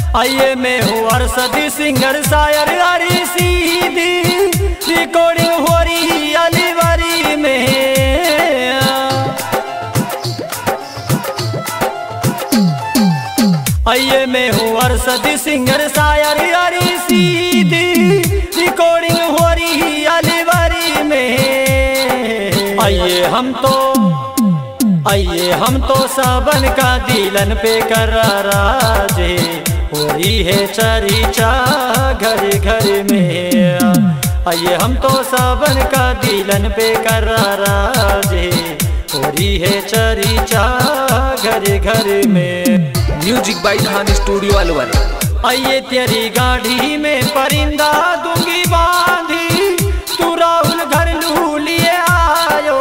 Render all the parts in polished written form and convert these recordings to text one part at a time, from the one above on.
आइए मैं हूँ अरशद सिंगर शायर अरी सीधी रिकॉर्डिंग हो रही अलीवरी में। आइए मैं हूँ अरशद सिंगर शायर अरी सीधी रिकॉर्डिंग हो रही अलीवरी में। आइए हम तो सावन का दिलन पे कर राजे हो रही है चर्चा घर घर में। आइए हम तो सावन का दिलन पे कर राजे हो रही है चर्चा घर घर में। Music by Khan studio Alwar. आइए तेरी गाड़ी में परिंदा दूंगी बांधी तू राहुल घर लू लिए आयो।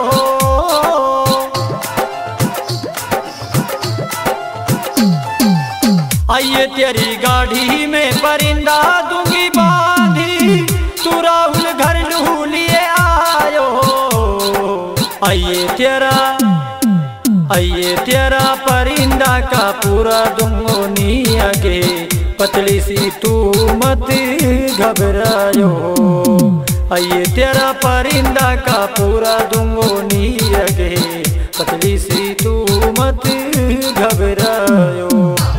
आइए तेरी गाड़ी में परिंदा दूंगी बांधी तू राहुल घर लू लिए आयो। आइए तेरा परिंदा का पूरा दूंगी आगे पतली सी तू मत घबरायो। आइए तेरा परिंदा का पूरा दूंगी आगे पतली सी तू मत घबरायो।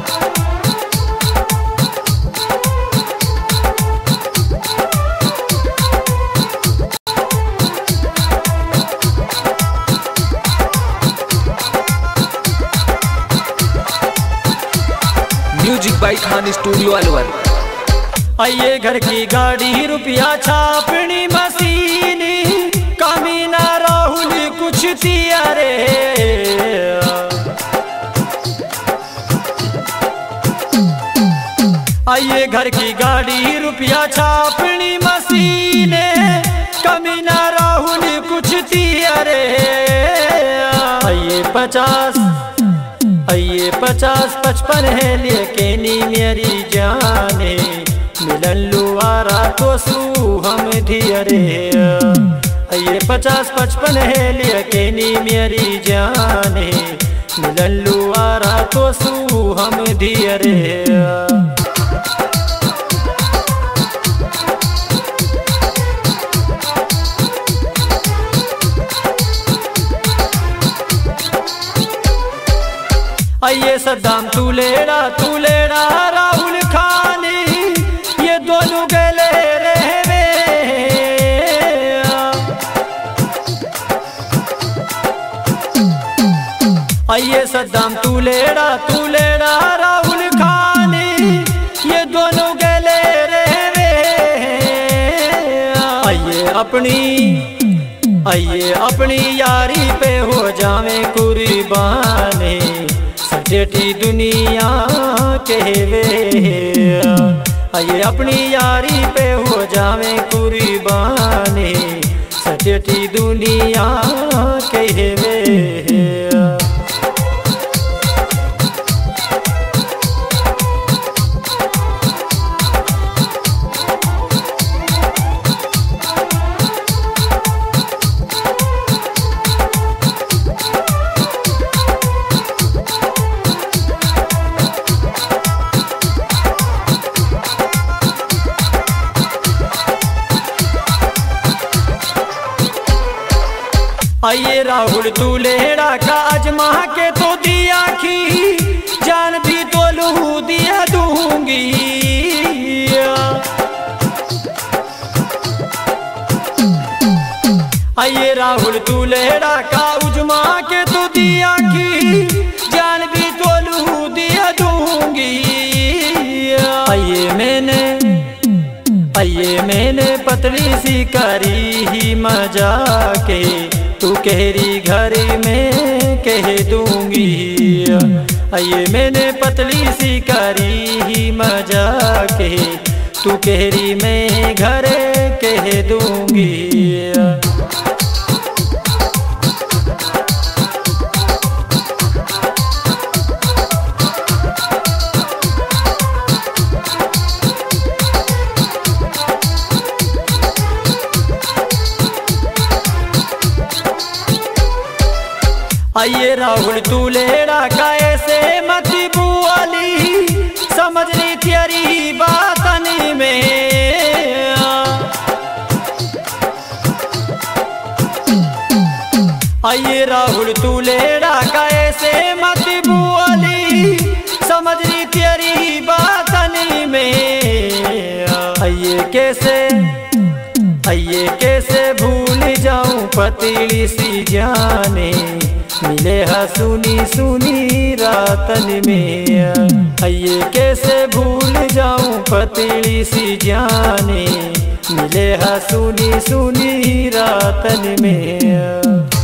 Music by Khan studio Alwar. आइए घर की गाड़ी रुपया छापनी मशीनी कामीना राहुल कुछ दिया रे। आइए घर की गाड़ी रुपया छापनी मशीने कामीना राहुल कुछ दिया रे। आइए 50-55 है लेके नी मेरी जाने मिलन लुआरा तो सू हम धियरे। आइए 50-55 है लेके नी मेरी जाने मिलन लुआरा तो सू हम धियरे। आइए सद्दाम तू लेड़ा राहुल खानी ये दोनों गले रहवे। आइए सद्दाम तू लेड़ा राहुल खानी ये दोनों गले रहवे। आइए अपनी यारी पे हो जावे कुर्बानी सटेटी दुनिया कहवे। आइए अपनी यारी पे हो जावे कुर्बानी सटेटी दुनिया कहवे। आइए राहुल तू लेड़ा का अजमा के तो दिया की जान भी तो लू दिया दूंगी। आइए राहुल तू लेड़ा का उजमा के तो दिया की जान भी तो लू दिया दूंगी। आइए मैंने पतली सी करी ही मजा के तू कहरी घर में कह दूंगी। आइए मैंने पतली सी करी ही मजा के तू कहरी में घर कह दूंगी। आइए राहुल तू लेड़ा का ऐसे मत बुआली समझ रही थी कैसे भूल जाऊं पतली सी जाने, मिले हा सुनी सुनी रातन में। ये कैसे भूल जाऊं पतली सी जाने, मिले हा सुनी सुनी रातन में।